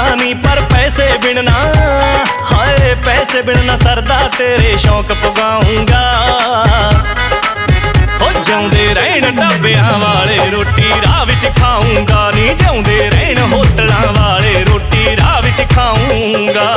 नी पर पैसे बिन ना, हाय पैसे बिन ना सरदा तेरे शौक पुगाऊंगा। हो जिउंदे रहण ढाबियां वाले रोटी राह विच खाऊंगा नी, जिउंदे रहण होटलां वाले रोटी राह विच खाऊंगा।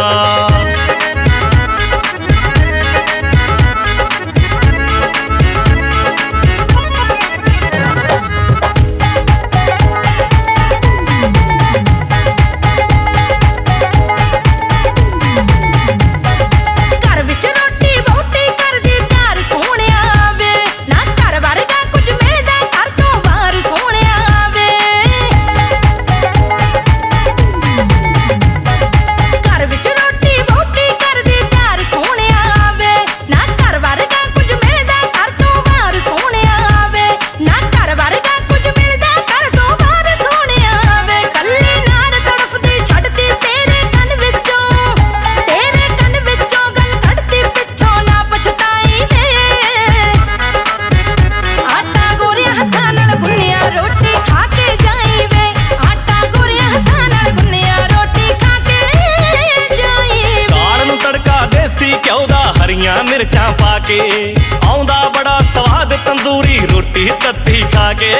हरियां मिर्चां पाके आउंदा बड़ा स्वाद तंदूरी रोटी तत्ती खाके।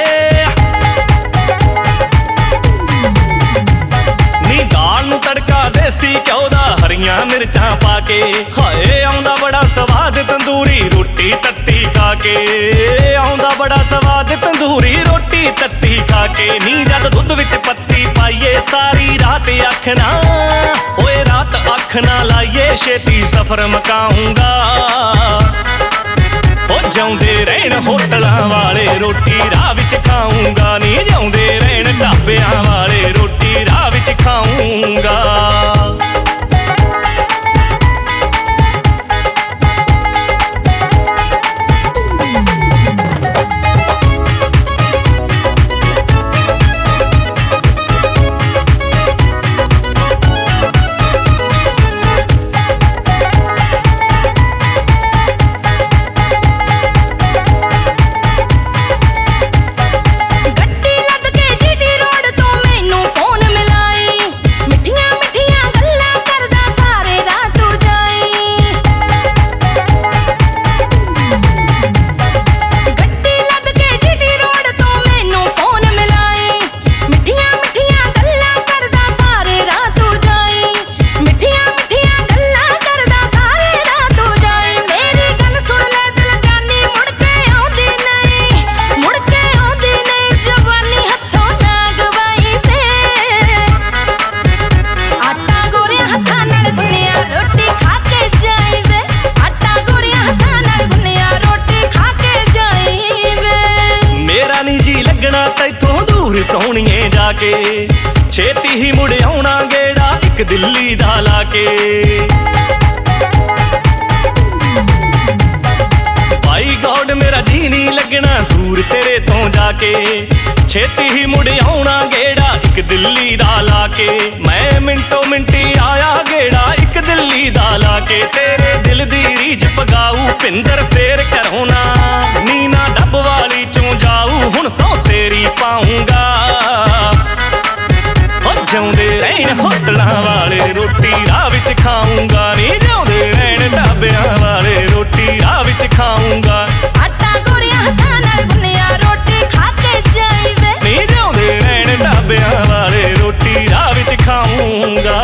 नी दाल नूं तड़का देसी घ्यो दा हरियां मिर्चां पाके, हाय आउंदा बड़ा स्वाद तंदूरी रोटी तत्ती खाके। आउंदा बड़ा स्वाद तंदूरी रोटी तत्ती खाके। नी जद दुध विच पत्ती पाइए सारी रात आखना, ओए रात अख ना लाइए छेती सफर मकाऊंगा। हो जिउंदे रहण होटलां वाले रोटी राह विच खाऊंगा नी, जिउंदे रहण ढाबियां वाले रोटी राह विच खाऊंगा। तैथों दूर सोहणिए जाके छेती ही मुड़ आउणा गेड़ा एक दिल्ली दा लाके। भाई गॉड मेरा जी नहीं लगना दूर तेरे तो जाके, छेती ही मुड़ आउणा गेड़ा एक दिल्ली दा लाके। मैं मिंटो मिंटी आया गेड़ा एक दिल्ली दा लाके। तेरे दिल दी रीझ पगाऊ पिंदर फेर घरों ना, नीना डब वाली चों जाऊ हुण सौ तेरी पाऊंगा। हो जिउंदे रहण होटलां वाले रोटी राह विच खाऊंगा नी, जिउंदे रहण ढाबियां वाले रोटी राह विच खाऊंगा। आटा गोरियां हत्थां नाल गुन्निया रोटी खा के जाई वे, नी जिउंदे रहण ढाबियां वाले रोटी राह विच खाऊंगा।